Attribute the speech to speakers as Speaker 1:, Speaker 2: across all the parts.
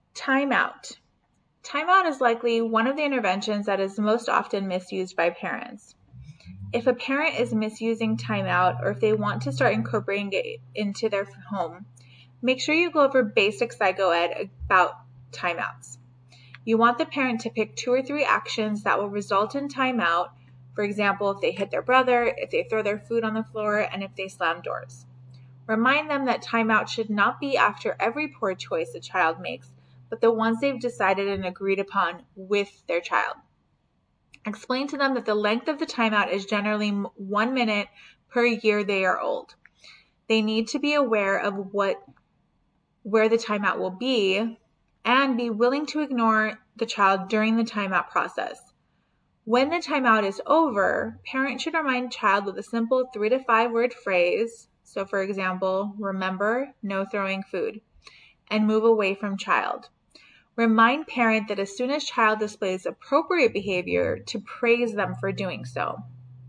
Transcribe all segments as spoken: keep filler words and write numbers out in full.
Speaker 1: Timeout. Timeout is likely one of the interventions that is most often misused by parents. If a parent is misusing timeout, or if they want to start incorporating it into their home, make sure you go over basic psychoed about timeouts. You want the parent to pick two or three actions that will result in timeout. For example, if they hit their brother, if they throw their food on the floor, and if they slam doors. Remind them that timeout should not be after every poor choice a child makes, but the ones they've decided and agreed upon with their child. Explain to them that the length of the timeout is generally one minute per year they are old. They need to be aware of what, where the timeout will be, and be willing to ignore the child during the timeout process. When the timeout is over, parents should remind child with a simple three to five word phrase. So for example, remember, no throwing food, and move away from child. Remind parent that as soon as child displays appropriate behavior, to praise them for doing so.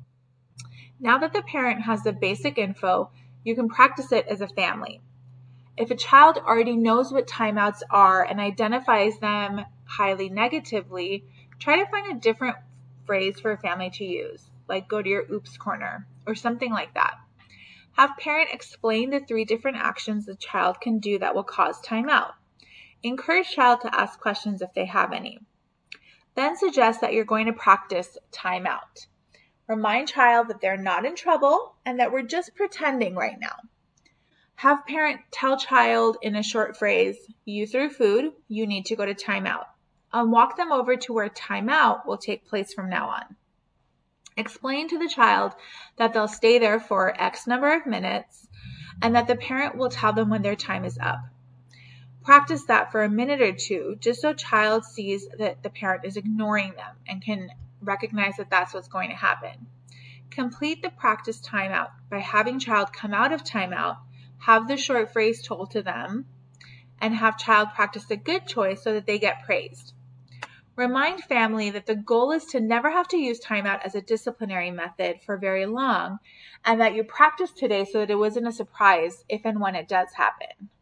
Speaker 1: Now that the parent has the basic info, you can practice it as a family. If a child already knows what timeouts are and identifies them highly negatively, try to find a different phrase for a family to use, like go to your oops corner or something like that. Have parent explain the three different actions the child can do that will cause timeout. Encourage child to ask questions if they have any. Then suggest that you're going to practice timeout. Remind child that they're not in trouble and that we're just pretending right now. Have parent tell child in a short phrase, you threw food, you need to go to timeout. And walk them over to where timeout will take place from now on. Explain to the child that they'll stay there for X number of minutes and that the parent will tell them when their time is up. Practice that for a minute or two, just so child sees that the parent is ignoring them and can recognize that that's what's going to happen. Complete the practice timeout by having child come out of timeout, have the short phrase told to them, and have child practice a good choice so that they get praised. Remind family that the goal is to never have to use timeout as a disciplinary method for very long, and that you practice today so that it wasn't a surprise if and when it does happen.